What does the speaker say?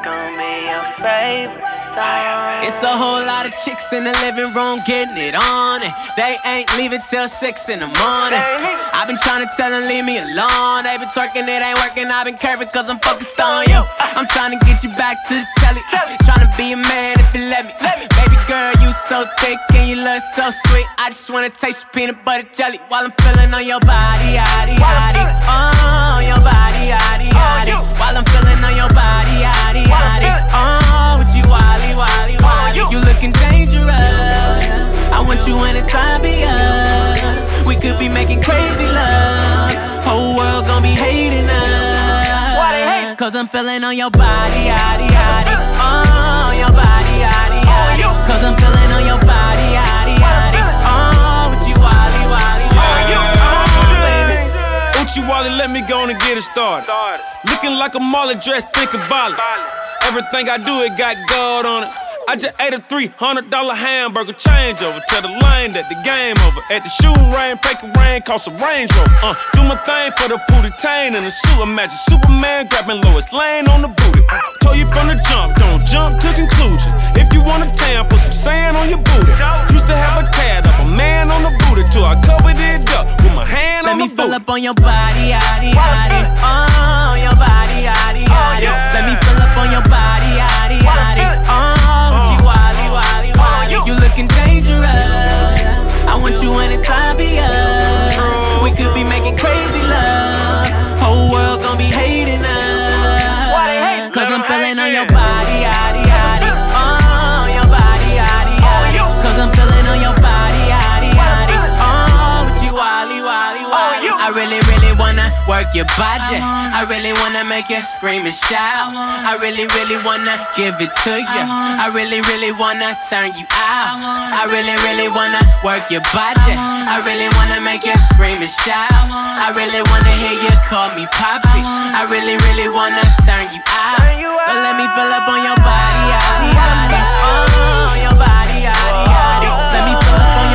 gon' be your favorite song? It's a whole lot of chicks in the living room getting it on, and they ain't leaving till 6 in the morning. I've been trying to tell them leave me alone. They been twerking, it ain't working. I've been curving cause I'm focused on you. I'm trying to get you back to the telly. Trying to be a man if you let me. Baby girl, you so thick and you look so sweet. I just wanna taste your peanut butter jelly while I'm feeling on your body, yaddy, yaddy. Oh, your body, yaddy, yaddy. While I'm feeling on your body, yaddy, yaddy. Oh, with you, wally, wally, wally. You looking dangerous. I want you anytime be us. We could be making crazy love. Whole world gon' be hating us. Cause I'm feeling on your body, yaddy, yaddy. Oh, your body, yaddy, yaddy. Cause I'm feeling on your body, yaddy, yaddy. Oh, with you, wally, wally, wally. Oh, baby. Uchi Wally, let me go on and get it started. Looking like a Marley dress, think about it. Everything I do, it got gold on it. I just ate a $300 hamburger changeover. Tell the lane that the game over. At the shooting range, fake a rain, cost a Range Rover. Do my thing for the booty tain and the suit. Imagine Superman grabbing Lois Lane on the booty. Told you from the jump, don't jump to conclusion. If you want a tan, put some sand on your booty. Used to have a tad of a man on the booty till I covered it up with my hand on the booty. Let me fill up on your body, yaddy, yaddy. Oh, your body, yaddy, yaddy. Let me fill up on your body, yaddy, yaddy. Oh, with you, wally, wally, wally. You looking dangerous. I want you anytime be us. We could be making crazy love. Whole world gon' be hating us. Cause I'm feeling on your body, yaddy, yaddy. Oh, your body, yaddy, yaddy. Cause I'm feeling on your body, yaddy, yaddy. Oh, with you, wally, wally, wally. I really, really wanna work your body. I really wanna make you scream and shout. I really, really wanna give it to you. I really, really wanna turn you out. I really, really wanna work your body. I really wanna make you scream and shout. I really wanna hear you call me Poppy. I really, really wanna turn you out. So let me fill up on your body, yaddy, yaddy. Oh, your body, yaddy, yaddy. Let me fill up on